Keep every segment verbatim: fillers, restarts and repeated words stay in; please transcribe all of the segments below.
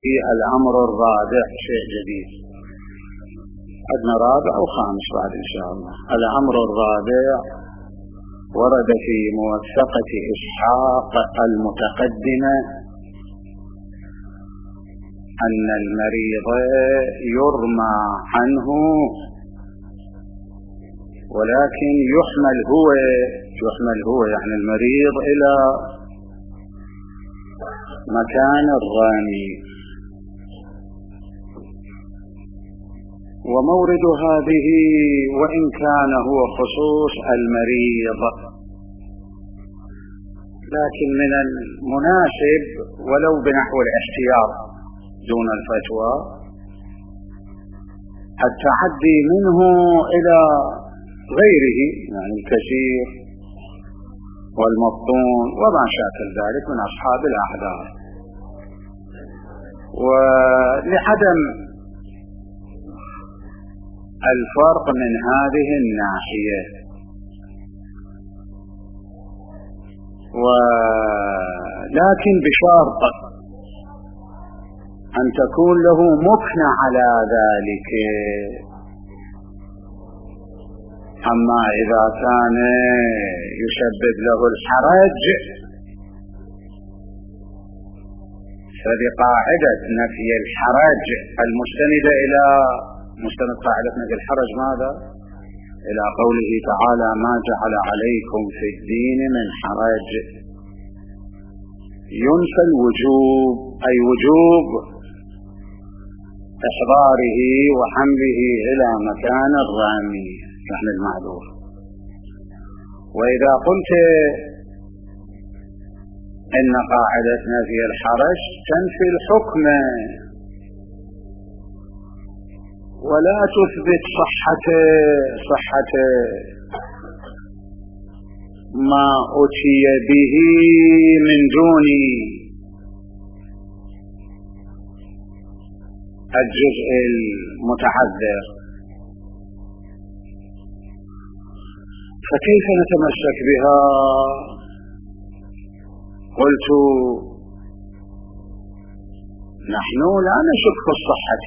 الأمر الرابع شيء جديد، عندنا رابع أو خامس بعد إن شاء الله. الأمر الرابع ورد في موثقة إسحاق المتقدمة أن المريض يرمى عنه ولكن يحمل هو يحمل هو يعني المريض إلى مكان الرامي. ومورد هذه وإن كان هو خصوص المريض، لكن من المناسب ولو بنحو الاحتياط دون الفتوى التعدي منه إلى غيره، يعني الكثير والمبطون وما شاكل ذلك من أصحاب الأعذار. ولعدم الفرق من هذه الناحية، ولكن بشرط أن تكون له مكنة على ذلك. أما إذا كان يسبب له الحرج فبقاعدة نفي الحرج المستندة إلى مستند قاعدة نفي الحرج ماذا؟ إلى قوله تعالى: ما جعل عليكم في الدين من حرج. ينفى الوجوب، أي وجوب إحضاره وحمله إلى مكان الرامي يعني المعذور. وإذا قلت إن قاعدة نفي الحرج تنفي الحكم ولا تثبت صحة صحة ما أتي به من دون الجزء المتعذر، فكيف نتمسك بها؟ قلت نحن لا نشك في الصحة،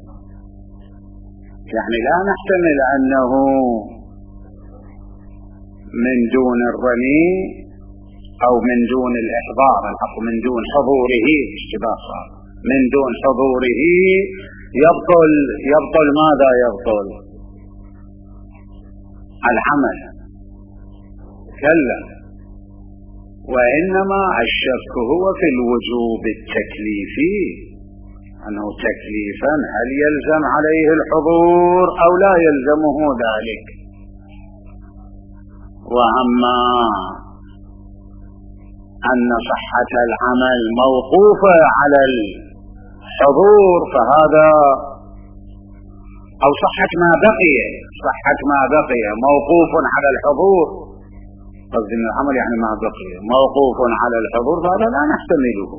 يعني لا نحتمل أنه من دون الرمي أو من دون الإحضار أو من دون حضوره اشتباصا من دون حضوره يبطل يبطل ماذا يبطل؟ العمل. كلا، وإنما الشك هو في الوجوب التكليفي، أنه تكليفا هل يلزم عليه الحضور أو لا يلزمه ذلك. وأما أن صحة العمل موقوفة على الحضور فهذا، أو صحة ما بقي صحة ما بقي موقوف على الحضور، قصد من العمل يعني ما بقي موقوف على الحضور، فهذا لا نحتمله.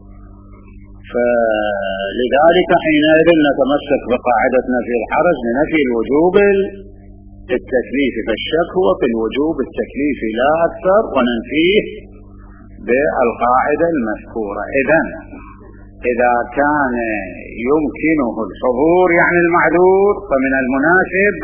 فلذلك حينئذ نتمسك بقاعدة نفي الحرج لنفي الوجوب التكليفي، فالشك هو في الوجوب التكليفي لا أكثر، وننفيه بالقاعدة المذكورة. إذن إذا كان يمكنه الحضور يعني المعذور فمن المناسب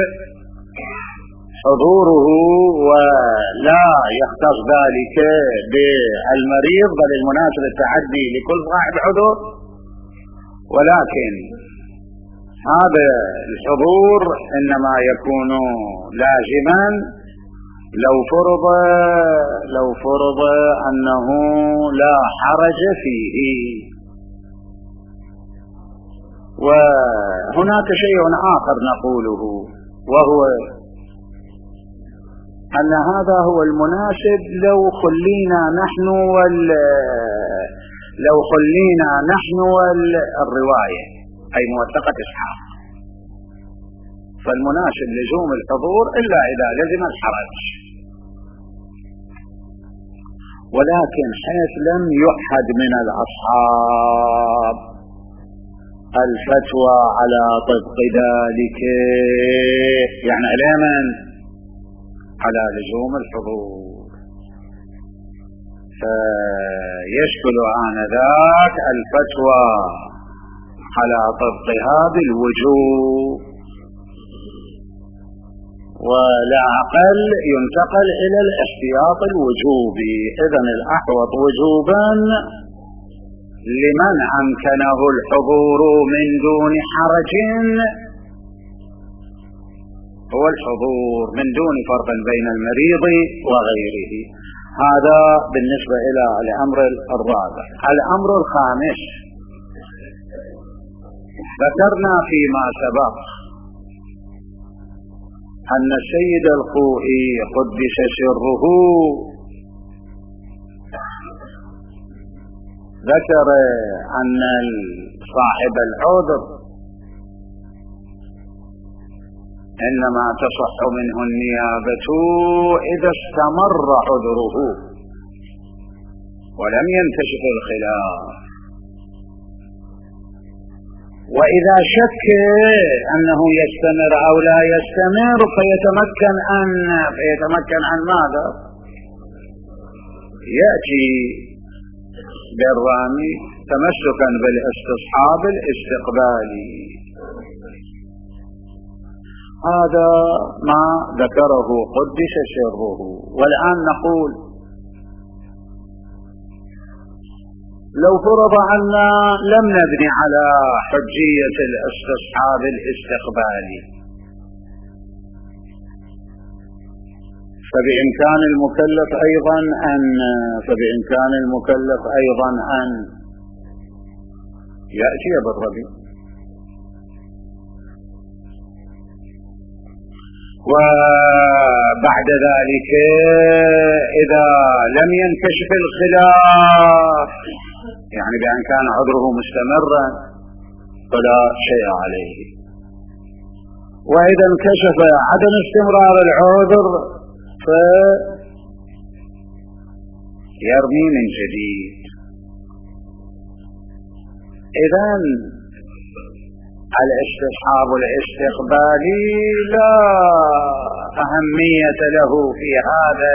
حضوره ولا يختص ذلك بالمريض، بل المناسب التعدي لكل صاحب حضور. ولكن هذا الحضور إنما يكون لازما لو فرض لو فرض أنه لا حرج فيه. وهناك شيء آخر نقوله، وهو أن هذا هو المناسب لو خلينا نحن وال لو خلينا نحن والرواية أي موثقة إسحاق، فالمناسب لزوم الحضور إلا إذا لزم الحرج. ولكن حيث لم يحد من الأصحاب الفتوى على طبق ذلك، يعني على من؟ على لزوم الحضور، فيشكل آنذاك الفتوى على طبقها بالوجوب، ولا أقل ينتقل إلى الاحتياط الوجوبي. إذن الأحوط وجوبا لمن أمكنه الحضور من دون حرج هو الحضور من دون فرق بين المريض وغيره. هذا بالنسبة إلى الأمر الرابع. الأمر الخامس، ذكرنا فيما سبق أن السيد الخوئي قدس سره ذكر أن صاحب العذر إنما تصح منه النيابة إذا استمر عذره ولم ينكشف الخلاف، وإذا شك أنه يستمر أو لا يستمر فيتمكن أن فيتمكن عن ماذا؟ يأتي بالرامي تمسكا بالاستصحاب الاستقبالي. هذا ما ذكره قدس سره. والآن نقول لو فرض أننا لم نبني على حجية الاستصحاب الاستقبالي فبإمكان المكلف أيضا أن فبإمكان المكلف أيضا أن يأتي بالربي. وبعد ذلك إذا لم ينكشف الخلاف يعني بأن كان عذره مستمرا فلا شيء عليه، وإذا انكشف عدم استمرار العذر فيرمي من جديد. إذن الاستصحاب الاستقبالي لا أهمية له في هذا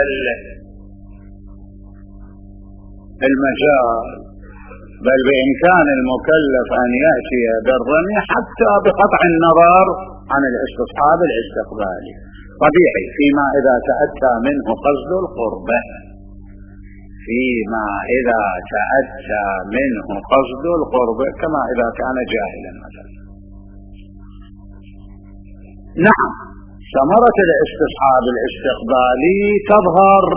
المجال، بل بإمكان المكلف أن يأتي بالرمي حتى بقطع النظر عن الاستصحاب الاستقبالي. طبيعي فيما إذا تأتى منه قصد القربة، فيما إذا تأتى منه قصد القربة كما إذا كان جاهلا مثلا. نعم، ثمرة الاستصحاب الاستقبالي تظهر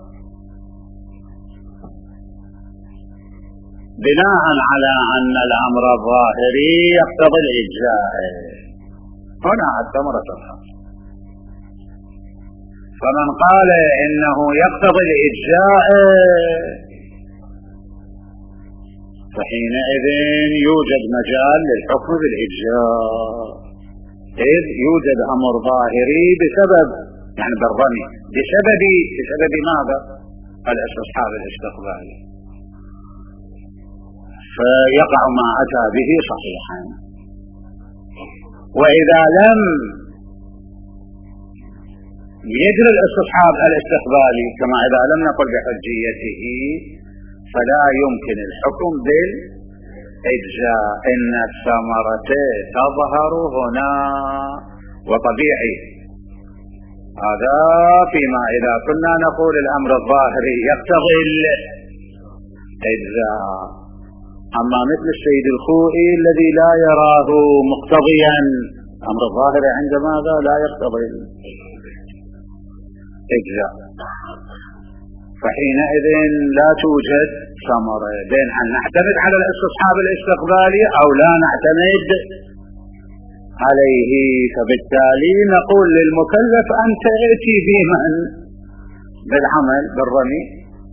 بناء على أن الأمر الظاهري يقتضي الإجزاء. هنا الثمرة تظهر. فمن قال إنه يقتضي الإجزاء فحينئذ يوجد مجال للحكم بالإجزاء، إذ يوجد أمر ظاهري بسبب يعني بالرمي بسبب بسبب ماذا؟ الاستصحاب الاستقبالي، فيقع ما أتى به صحيحا. وإذا لم يجري الاستصحاب الاستقبالي كما إذا لم نقل بحجيته فلا يمكن الحكم بالإجزاء. إن الثمرة تظهر هنا، وطبيعي هذا فيما إذا كنا نقول الأمر الظاهري يقتضي الإجزاء. أما مثل السيد الخوئي الذي لا يراه مقتضيا أمر الظاهر عند ماذا؟ لا يقتضي الإجزاء، فحينئذ لا توجد ثمرة بين أن نعتمد على الاستصحاب الاستقبالي أو لا نعتمد عليه. فبالتالي نقول للمكلف أنت ائتي بمن بالعمل بالرمي،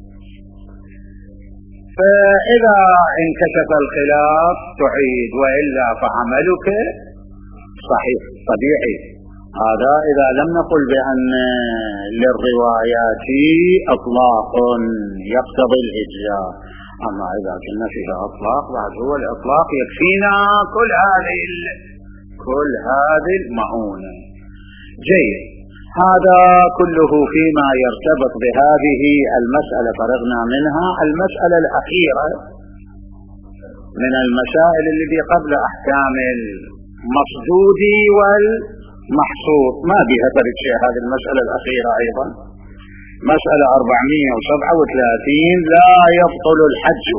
فإذا انكشف الخلاف تعيد، وإلا فعملك صحيح طبيعي. هذا إذا لم نقل بأن للروايات أطلاق يقتضي الإجزاء. أما إذا كنا فيها أطلاق بعد هو الإطلاق يكفينا كل هذه كل هذه المعونة. جيد، هذا كله فيما يرتبط بهذه المسألة فرغنا منها. المسألة الأخيرة من المسائل التي قبل أحكام المصدود والمحصور، ما بها فرق شيء. هذه المسألة الأخيرة أيضا مسألة أربعمائة وسبعة وثلاثين: لا يبطل الحج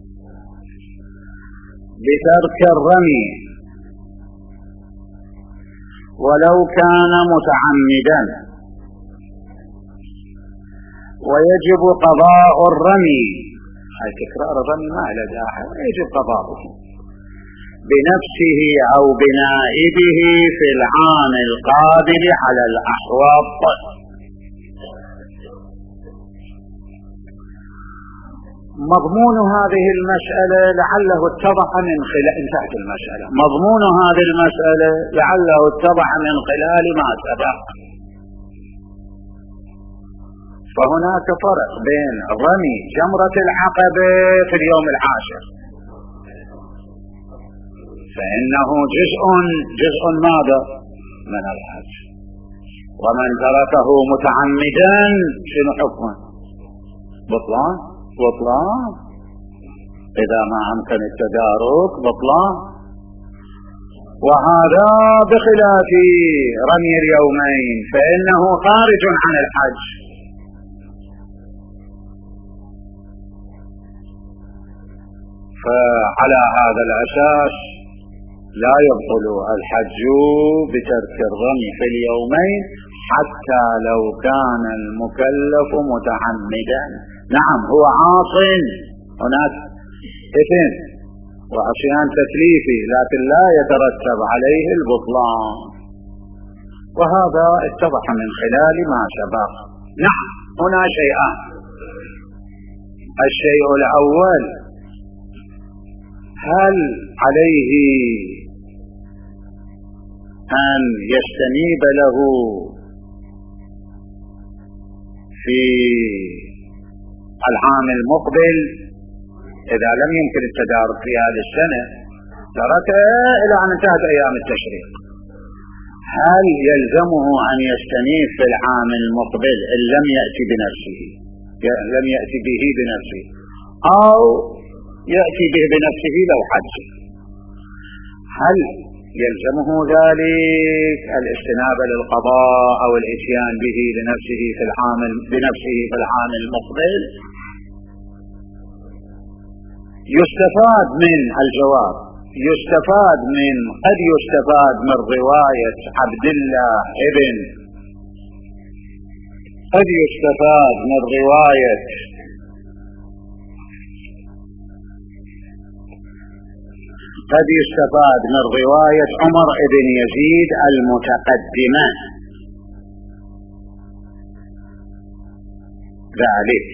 بترك الرمي ولو كان متعمدا، ويجب قضاء الرمي، هاي تكرار الرمي ما له داعي، ويجب قضاؤه بنفسه أو بنائبه في العام القابل على الأحواض. مضمون هذه المسألة لعله اتضح من خلال انتهت المسألة مضمون هذه المسألة لعله اتضح من خلال ما سبق. فهناك فرق بين رمي جمرة العقبة في اليوم العاشر، فإنه جزء جزء ماذا من الحج، ومن تركه متعمدا شنو حكمه؟ بطلان بطلان إذا ما أمكن التدارك بطلان. وهذا بخلاف رمي اليومين فإنه خارج عن الحج. فعلى هذا الأساس لا يبطل الحج بترك الرمي في اليومين حتى لو كان المكلف متعمدا. نعم هو عاصٍ، هناك إثم وعصيان تكليفي، لكن لا يترتب عليه البطلان، وهذا اتضح من خلال ما سبق. نعم هنا شيئان: الشيء الأول، هل عليه أن يستنيب له في العام المقبل إذا لم يمكن التدارك في هذه السنة، ترك إلى أن انتهت أيام التشريق، هل يلزمه أن يستنيب في العام المقبل إن لم يأتي بنفسه لم يأتي به بنفسه أو يأتي به بنفسه لو حج؟ هل يلزمه ذلك الاستنابة للقضاء أو الاتيان به لنفسه في العام بنفسه في العام المقبل؟ يستفاد من الجواب يستفاد من قد يستفاد من رواية عبد الله ابن قد يستفاد من رواية قد يستفاد من رواية عمر ابن يزيد المتقدمة ذلك،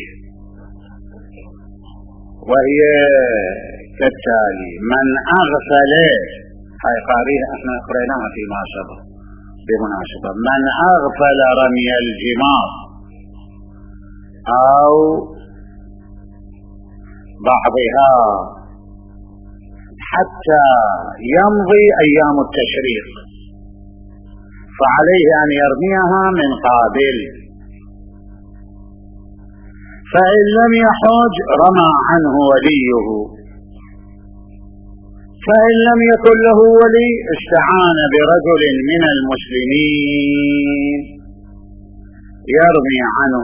وهي كالتالي: من أغفل، هاي قارئة احنا قريناها فيما سبق بمناسبة، من أغفل رمي الجمار أو بعضها حتى يمضي أيام التشريق فعليه أن يرميها من قابل، فإن لم يحج رمى عنه وليه، فإن لم يكن له ولي استعان برجل من المسلمين يرمي عنه،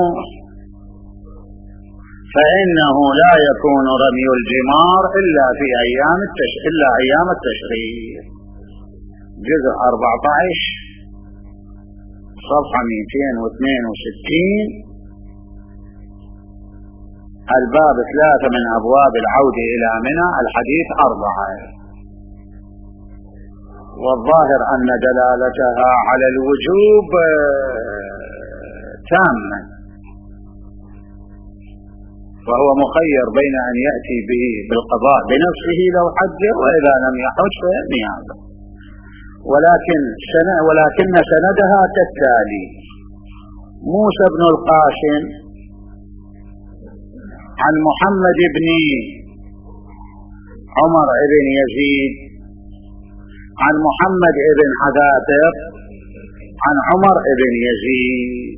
فإنه لا يكون رمي الجمار إلا في أيام التش... إلا أيام التشريق. جزء أربعة عشر صفحة مئتين واثنين وستين، الباب ثلاثة من أبواب العودة إلى منى، الحديث أربعة. والظاهر أن دلالتها على الوجوب تامة، فهو مخير بين أن يأتي به بالقضاء بنفسه لو حج، وإذا لم يحج فالنيابة. ولكن سنة ولكن سندها كالتالي: موسى بن القاسم عن محمد بن عمر بن يزيد عن محمد بن حذافر عن عمر بن يزيد.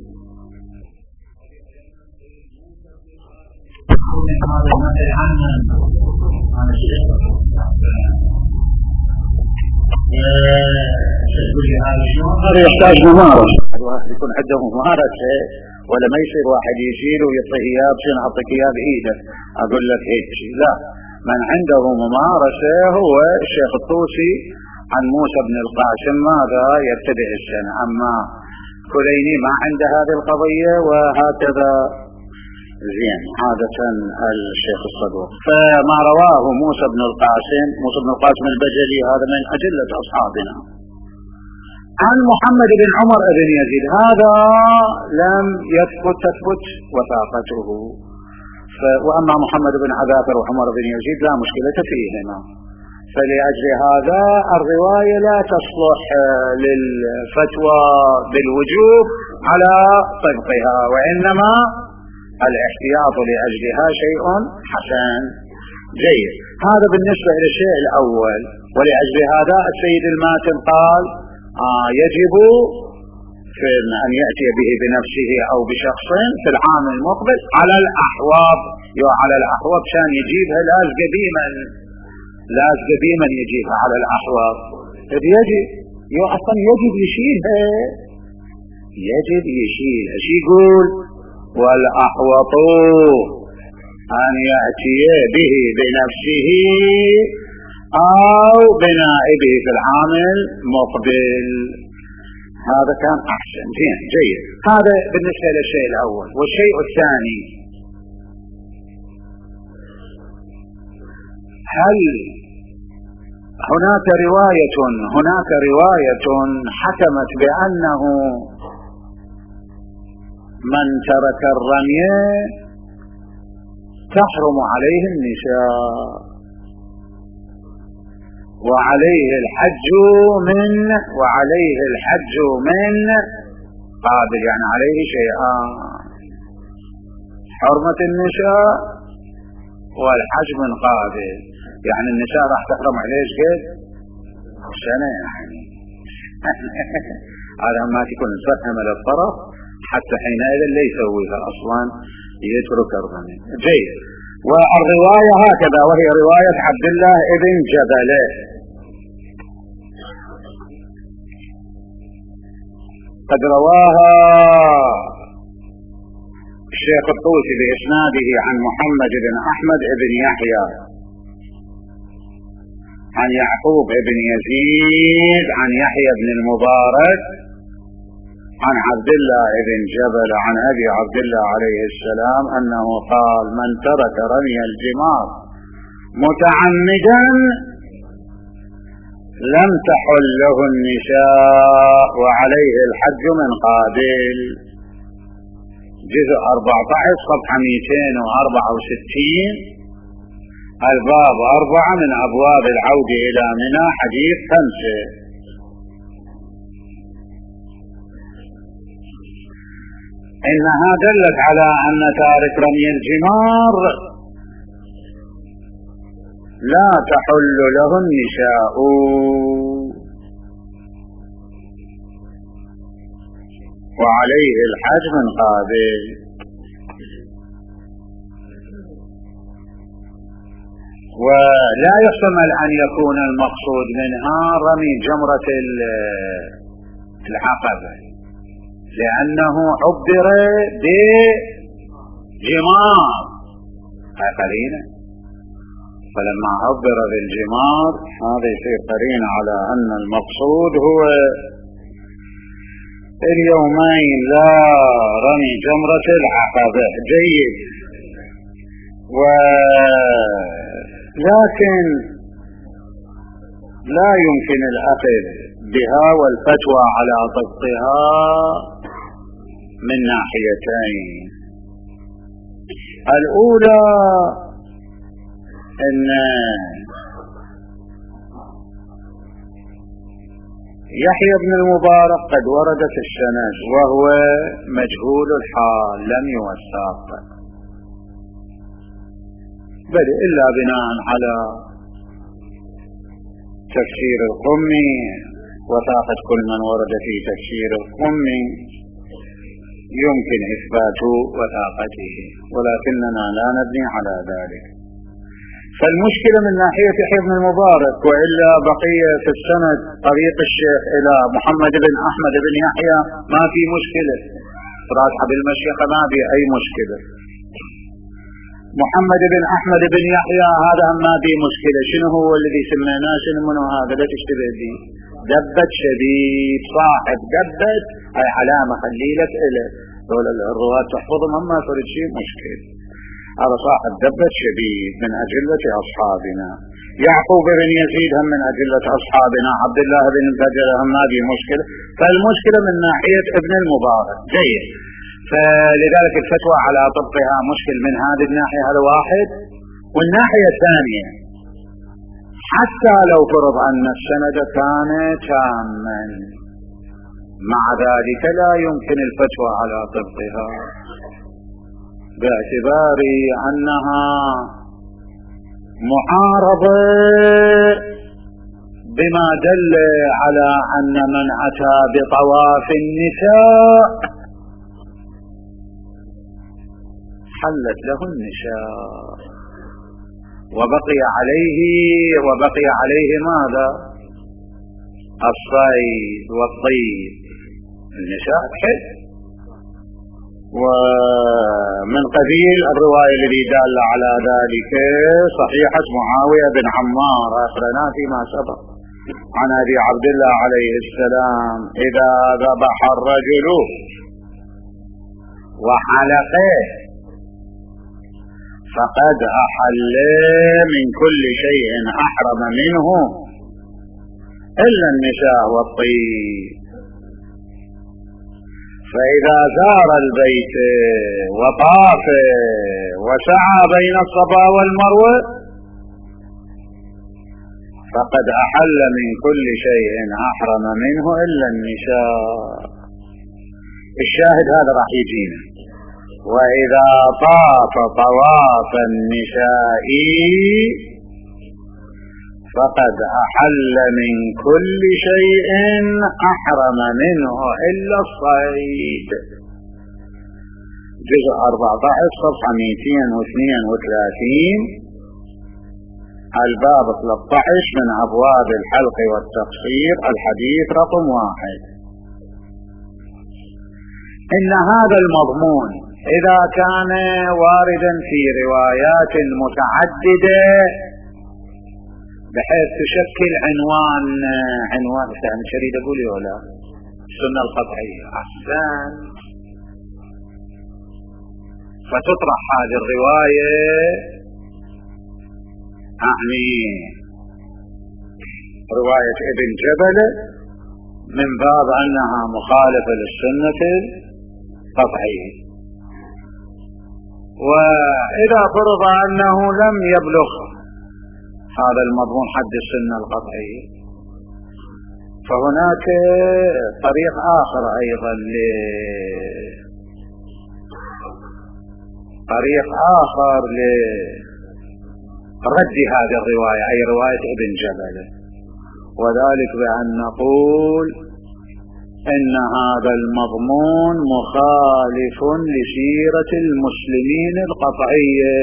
هذا هذا يحتاج ممارسة، الواحد يكون عنده ممارسة، ولا ما يصير واحد يشيل ويعطيه اياه بشين اعطيك اياه بايده اقول لك هيك شيء، لا، من عنده ممارسة هو الشيخ الطوسي عن موسى بن القاسم ماذا يبتدئ السنة، اما كليني ما عنده هذه القضية وهكذا. زين، عادة الشيخ الصدوق. فما رواه موسى بن القاسم، موسى بن القاسم البجلي هذا من أجلة أصحابنا، عن محمد بن عمر بن يزيد، هذا لم يثبت تثبت وثاقته. وأما محمد بن عباثر وعمر بن يزيد لا مشكلة فيهما، فلأجل هذا الرواية لا تصلح للفتوى بالوجوب على طبقها، وإنما الاحتياط لأجلها شيء حسن جيد. هذا بالنسبة للشيء الأول. ولأجل هذا السيد الماتن قال آه يجب في أن يأتي به بنفسه أو بشخص في العام المقبل على الأحواب، يو على الأحواب كان يجيبها لاز قديما، لاز قديما يجيبها على الأحواب، يجب يو أصلا يجب يشيلها، يجب يشيلها. شي يقول والأحوط أن يأتي به بنفسه أو بنائبه في العام المقبل، هذا كان أحسن. زين جيد، هذا بالنسبة للشيء الأول. والشيء الثاني، هل هناك رواية هناك رواية حكمت بأنه من ترك الرمي تحرم عليه النساء وعليه الحج من وعليه الحج من قابل، يعني عليه شيئان، حرمة النساء والحج من قابل، يعني النساء راح تحرم عليه قد سنة، يعني هذا ما تكون الفتحة من الطرف حتى حينئذ لا يسويها أصلا، يترك الرمي. جيد. والرواية هكذا، وهي رواية عبد الله ابن جبله، قد رواها الشيخ الطوسي بإسناده عن محمد بن أحمد بن يحيى عن يعقوب بن يزيد عن يحيى بن المبارك عن عبد الله بن جبل عن أبي عبد الله عليه السلام أنه قال من ترك رمي الجمار متعمدا لم تحل له النساء وعليه الحج من قابل. جزء أربعة عشر صفحة مئتين وأربعة وستين، الباب أربعة من أبواب العود إلى منى، حديث خمسة. إنها دلت على أن تارك رمي الجمار لا تحل له النساء وعليه الحج من قابل. ولا يحتمل أن يكون المقصود منها رمي جمرة العقبة، لأنه عبر بجمار قرينة، فلما عبر بالجمار هذا يصير قرينة على أن المقصود هو اليومين لا رمي جمرة العقبة. جيد. ولكن لا يمكن الأخذ بها والفتوى على ضبطها من ناحيتين. الأولى أن يحيى بن المبارك قد ورد في السند وهو مجهول الحال لم يوثق، بل إلا بناء على تفسير القمي وثاقة كل من ورد في تفسير القمي يمكن إثبات وثاقته، ولكننا لا نبني على ذلك. فالمشكلة من ناحية يحيى بن المبارك، وإلا بقية في السند طريق الشيخ إلى محمد بن أحمد بن يحيى ما في مشكلة، راجحة بالمشيخة ما في أي مشكلة. محمد بن أحمد بن يحيى هذا ما في مشكلة. شنو هو الذي سميناه؟ شنو منه هذا؟ لا تشتبه به. دبت شديد، صاحب دبت، هاي علامة خليلك إله دول الرواة تحفظهم، أما فرد شيء مشكل. هذا صاحب دبت شديد من أجلة أصحابنا. يعقوب بن يزيد هم من أجلة أصحابنا. عبد الله بن البجل هم ما في مشكلة. فالمشكلة من ناحية ابن المبارك. جيد. فلذلك الفتوى على طبقها مشكل من هذه الناحية، هذا واحد. والناحية الثانية، حتى لو فرض أن السند كان تاما، مع ذلك لا يمكن الفتوى على طبقها، باعتبار أنها معارضة بما دل على أن من أتى بطواف النساء حلت له النساء، وبقي عليه وبقي عليه ماذا؟ الصيد والطيب. النساء حل. ومن قبيل الرواية التي دال على ذلك صحيحة معاوية بن عمار أخرنا فيما سبق عن أبي عبد الله عليه السلام: إذا ذبح الرجل وحلقه فقد أحل من كل شيء أحرم منه إلا النساء والطيب. فإذا زار البيت وطاف وسعى بين الصفا والمروة فقد أحل من كل شيء أحرم منه إلا النساء. الشاهد هذا راح يجينا: وإذا طاف طواف النساء فقد أحل من كل شيء أحرم منه إلا الصيد. جزء أربعة عشر صفحة مئتين واثنين وثلاثين، الباب ثلاثة عشر من أبواب الحلق والتقصير، الحديث رقم واحد. إن هذا المضمون إذا كان واردا في روايات متعددة بحيث تشكل عنوان عنوان يعني شريد أقولي ولا السنة القطعية أحسن، فتطرح هذه الرواية أعني رواية ابن جبل من باب أنها مخالفة للسنة القطعية. وإذا فرض أنه لم يبلغ هذا المضمون حد السنة القطعية فهناك طريق آخر أيضا ل طريق آخر لرد هذه الرواية، أي رواية ابن جبل، وذلك بأن نقول إن هذا المضمون مخالف لسيرة المسلمين القطعية،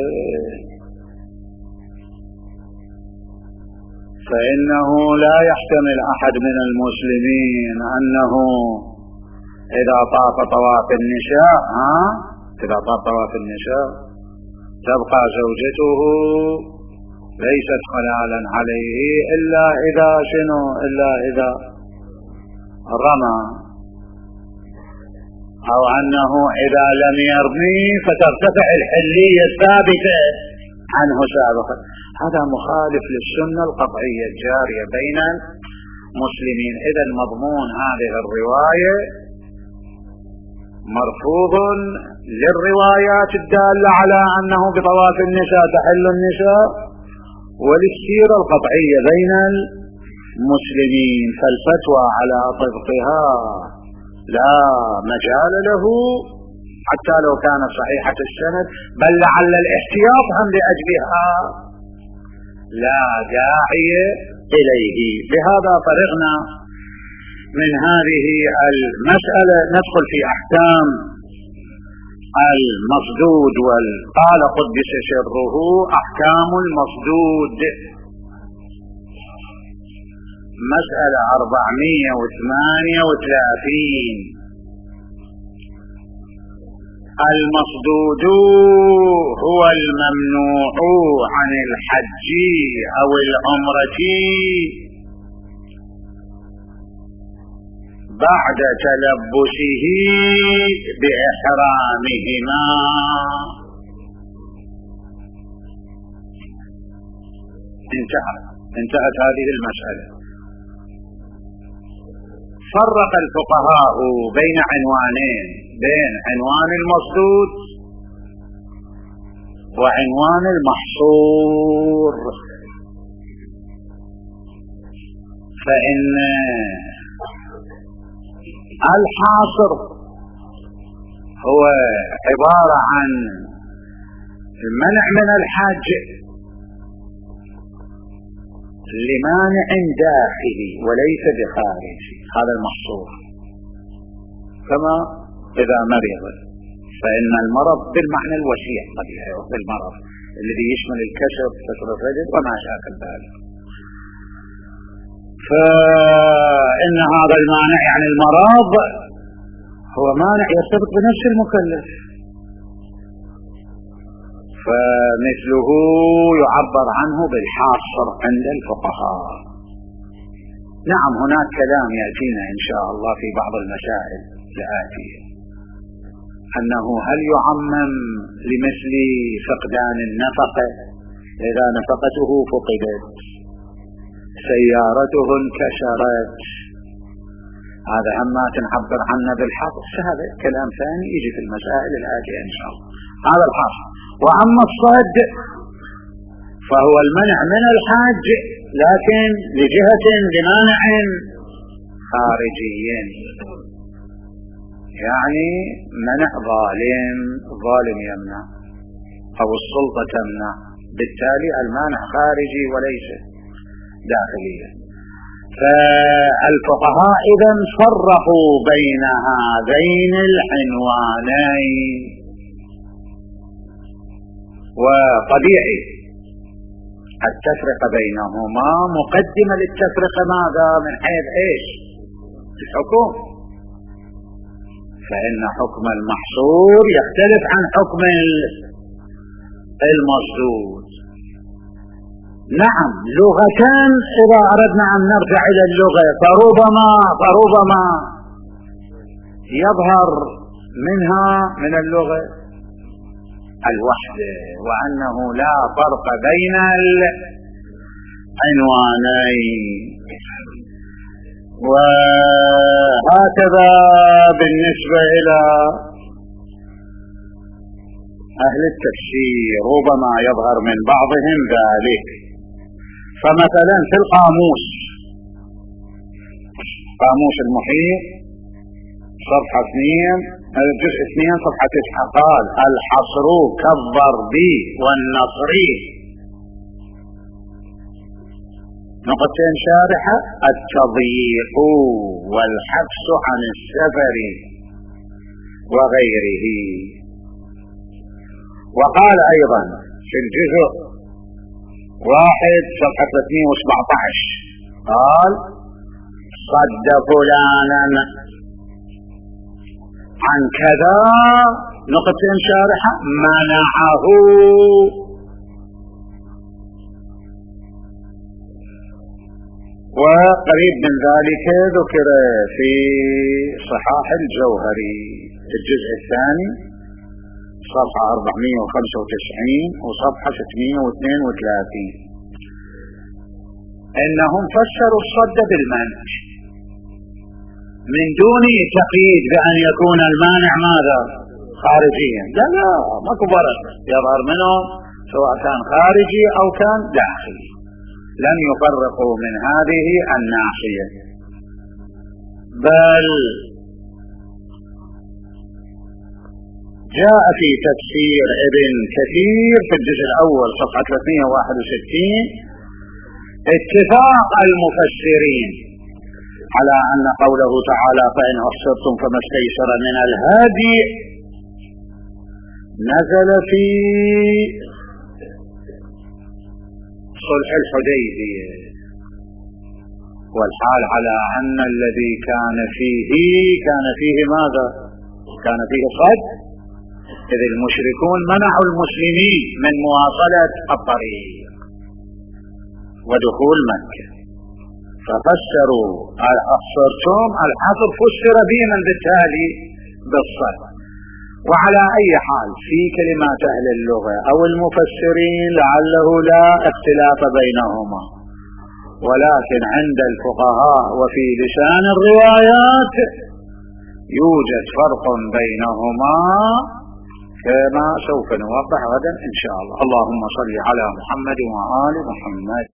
فإنه لا يحتمل أحد من المسلمين أنه إذا طاف طواف النساء ها إذا طاف طواف النساء تبقى زوجته ليست حلالا عليه إلا إذا شنو إلا إذا رمى، أو أنه إذا لم يرمي فترتفع الحلية الثابتة عنه سابقا. هذا مخالف للسنة القطعية الجارية بين المسلمين. إذا المضمون هذه الرواية مرفوض للروايات الدالة على أنه بطواف النساء تحل النساء وللسيرة القطعية بين المسلمين، فالفتوى على طبقها لا مجال له حتى لو كانت صحيحة السند، بل لعل الاحتياط هم لأجلها لا داعي إليه. بهذا فرغنا من هذه المسألة، ندخل في أحكام المصدود وال قال قدس سره أحكام المصدود. مسألة أربعمائة وثمانية وثلاثين. المصدود هو الممنوع عن الحج أو العمرة بعد تلبسه بإحرامهما. انتهت انتهت هذه المسألة. فرق الفقهاء بين عنوانين، بين عنوان المصدود وعنوان المحصور. فإن الحاصر هو عبارة عن المنع من الحج لمانع داخلي وليس بخارجي، هذا المحصور. كما إذا مرض فإن المرض بالمعنى الوسيع قد يكون المرض الذي يشمل الكسر كسر الرجل وما شاكل ذلك. فإن هذا المانع يعني المرض هو مانع يرتبط بنفس المكلف، فمثله يعبر عنه بالحاصر عند الفقهاء. نعم هناك كلام يأتينا إن شاء الله في بعض المسائل الآتية أنه هل يعمم لمثل فقدان النفقة إذا نفقته فقدت، سيارته انكسرت، هذا أما تنعبر عنه بالحاصر. هذا كلام ثاني يجي في المسائل الآتية إن شاء الله. هذا الحاصر. وأما الصد فهو المنع من الحج لكن لجهة لمانع خارجي، يعني منع ظالم، ظالم يمنع أو السلطة تمنع، بالتالي المانع خارجي وليس داخلي. فالفقهاء إذن فرقوا بين هذين العنوانين، وطبيعي التفرقة بينهما مقدمة للتفرقة ماذا من حيث ايش الحكم، فإن حكم المحصور يختلف عن حكم المصدود. نعم لغتان إذا أردنا أن نرجع إلى اللغة فربما فربما يظهر منها من اللغة الوحدة، وأنه لا فرق بين العنوانين. وهكذا بالنسبة إلى أهل التفسير ربما يظهر من بعضهم ذلك. فمثلا في القاموس، قاموس المحيط صفحة اثنين الجزء اثنين صفحة تسعة قال الحصر كالضرب والنصر. نقطتين شارحة التضييق والحبس عن السفر وغيره. وقال أيضا في الجزء واحد صفحة ثلاثمائة وسبعة عشر قال صد فلانا عن كذا نقطتين شارحة منعه. وقريب من ذلك ذكر في صحاح الجوهري في الجزء الثاني صفحة أربعمائة وخمسة وتسعين وصفحة ستمائة واثنين وثلاثين إنهم فسروا الصد بالمنع من دون تقييد بأن يكون المانع ماذا خارجيا. لا لا ما كبرت يظهر منهم سواء كان خارجي أو كان داخلي، لن يفرقوا من هذه الناحية. بل جاء في تفسير ابن كثير في الجزء الأول صفحة ثلاثمائة وواحد وستين اتفاق المفسرين على أن قوله تعالى فإن أحصرتم فما استيسر من الهدي نزل في صلح الحديبية، والحال على أن الذي كان فيه كان فيه ماذا؟ كان فيه صد، إذ المشركون منعوا المسلمين من مواصلة الطريق ودخول مكة، ففسروا الصرتم الحصر فسر بهم بالتالي بالصد. وعلى أي حال في كلمات أهل اللغة أو المفسرين لعله لا اختلاف بينهما، ولكن عند الفقهاء وفي لسان الروايات يوجد فرق بينهما كما سوف نوضح غدا إن شاء الله. اللهم صل على محمد وآل محمد.